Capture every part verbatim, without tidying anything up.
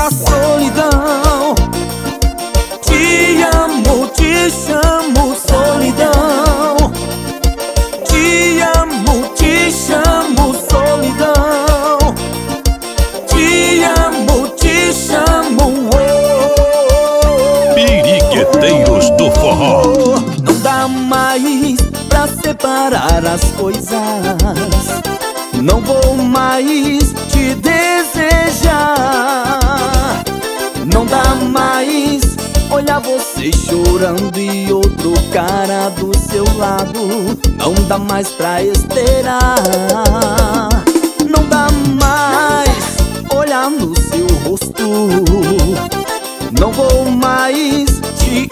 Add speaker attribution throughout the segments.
Speaker 1: a solidão. Te amo, te chamo, solidão. Te amo, te chamo, solidão. Te amo, te chamo, oh.
Speaker 2: Pirigueteiros do Forró.
Speaker 1: Não dá mais pra separar as coisas. Não vou mais te desejar. Não dá mais olhar você chorando e outro cara do seu lado. Não dá mais pra esperar. Não dá mais olhar no seu rosto. Não vou mais te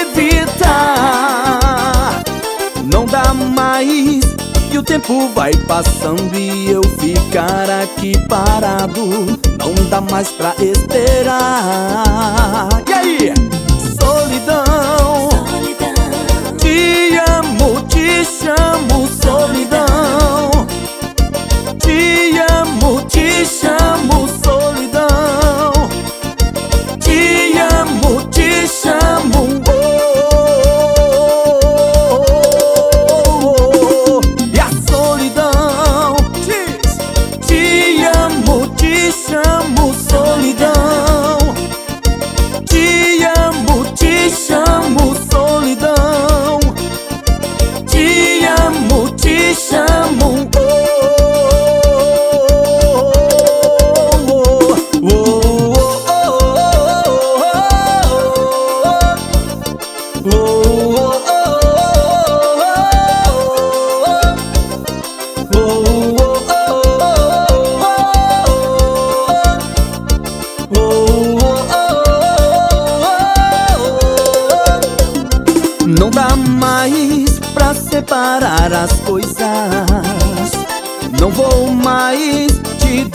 Speaker 1: evitar. Não dá mais. E o tempo vai passando e eu ficar aqui parado. Não dá mais pra esperar. E aí? Solidão, solidão. Te amo, te chamo, solidão. Te amo, te chamo, solidão. Te amo, te chamo, oh. E a solidão diz: te amo, te chamo, solidão. Te amo, te chamo, solidão. Te amo, te chamo, oh, oh, oh, oh, oh, oh, não dá mais pra separar as coisas. Não vou mais te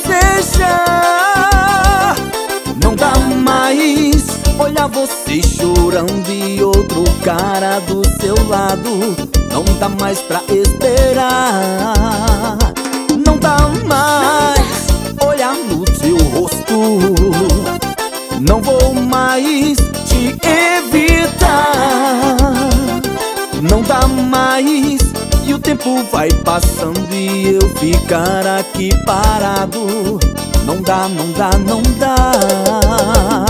Speaker 1: desejar. Não dá mais olhar você chorando e outro cara do seu lado. Não dá mais pra esperar. Não dá mais olhar no seu rosto. Não vou mais te evitar. Não dá mais. E o tempo vai passando e eu ficar aqui parado. Não dá, não dá, não dá.